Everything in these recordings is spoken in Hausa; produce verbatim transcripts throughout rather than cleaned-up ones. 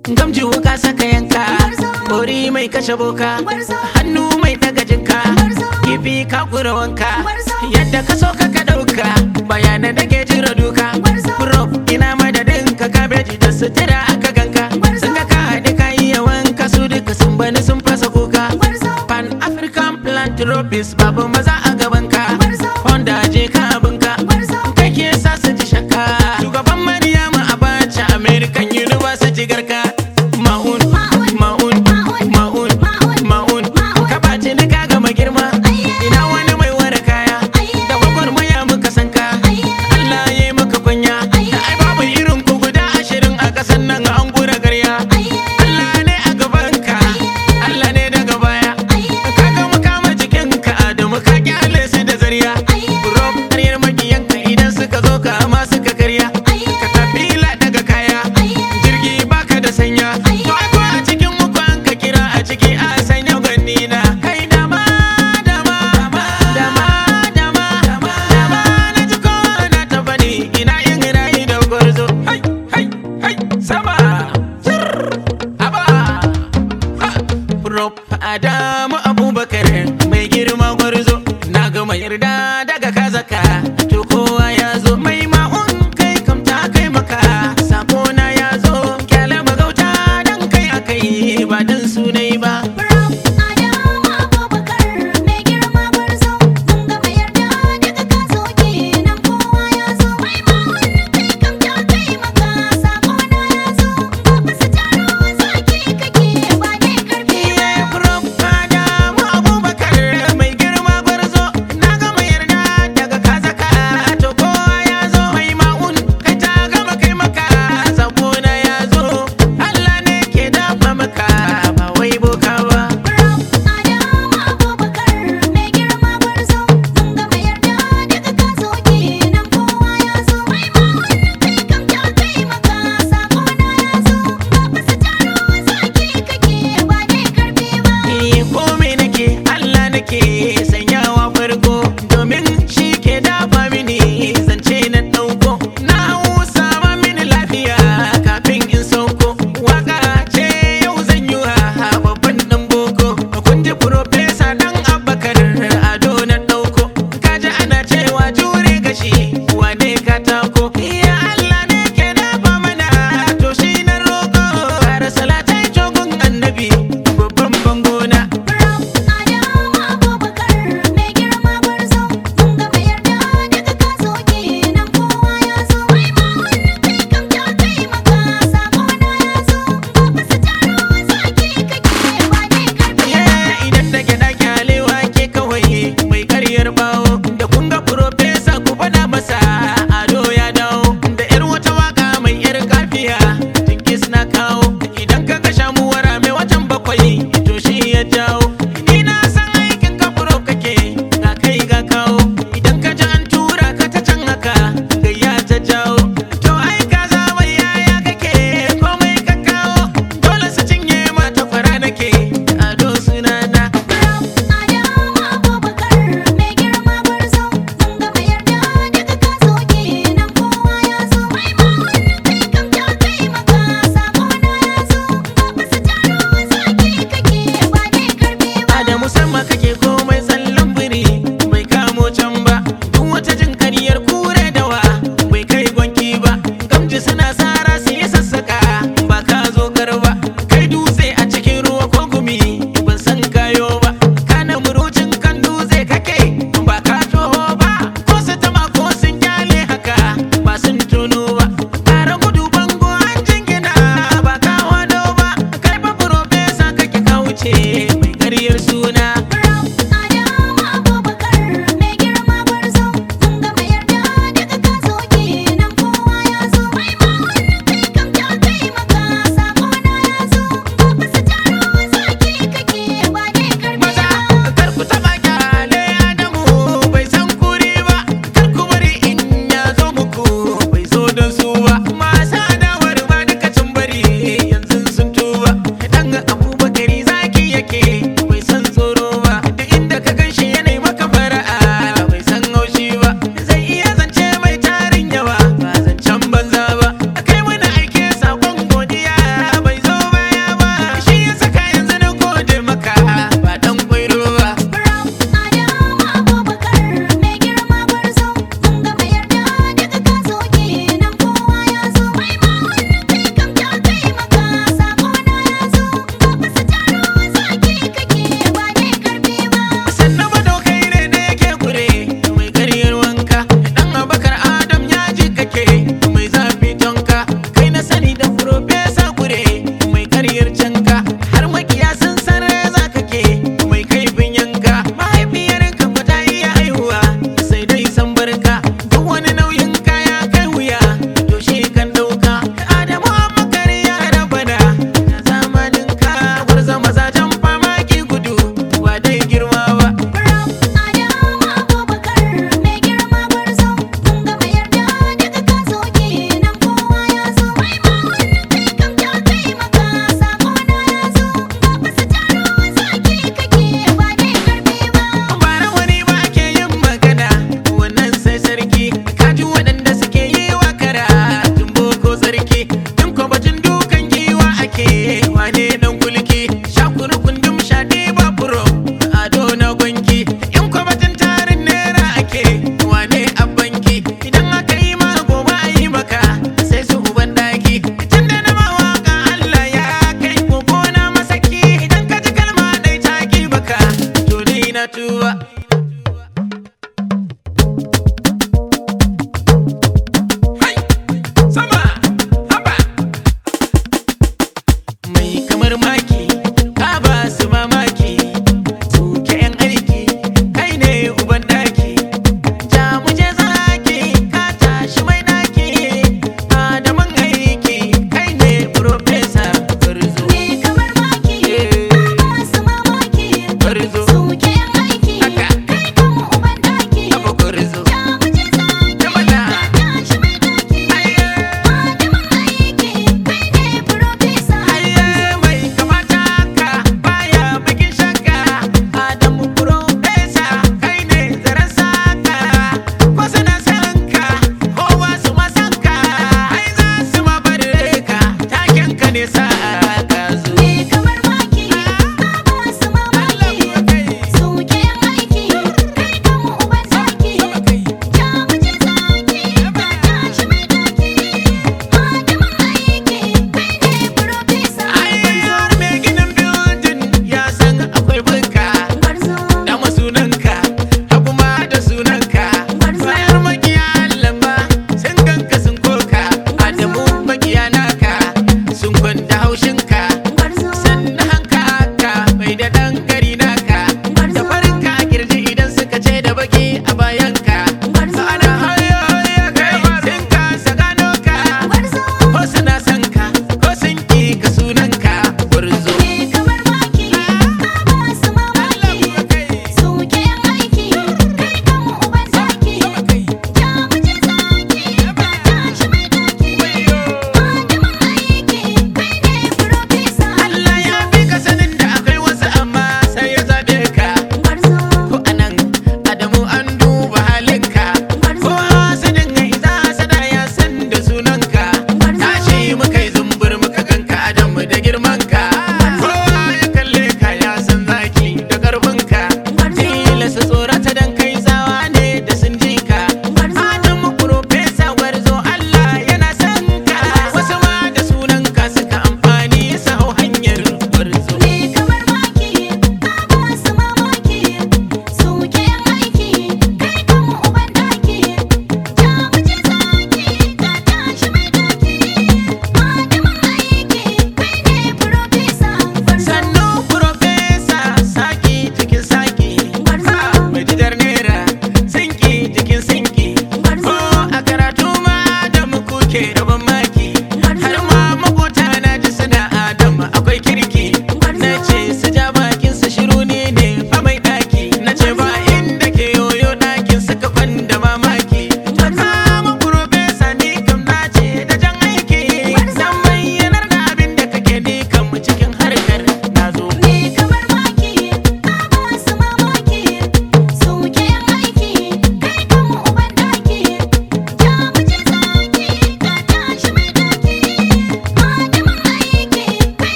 gamji wuka saka yanka, bori mai kashe boka, hannu mai daga jinka, kifi ka kura wanka, yadda ka so ka ka dauka, bayanan da ke jira duka. Prof ina madadin ka kabeji da sutura aka ganka, sun ga ka haɗe ka iya wanka, su duka sun bani sun fasa kuka. Pan African Philanthropist babu maza a gabanka, Honda je ka abinka, kai ke sa su ji shakka. Shugaban Maryamu Abacha American University garka, Ma'un, Ma'un, Ma'un, Ma'un, ka baci ni ka gama girma, ina wani mai ware kaya, da gwagwarmaya muka san ka, Allah ya yi maka kunya, ai babu irin ku guda ashirin a ƙasan nan an gura garya. Allah ne a gabanka, Allah ne daga baya, ka ga mu kama jikinka Adamu ka kyale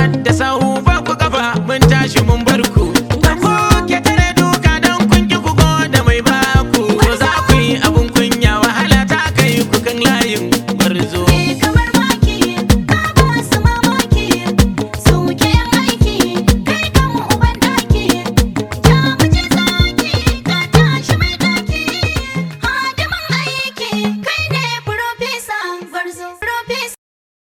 da sahu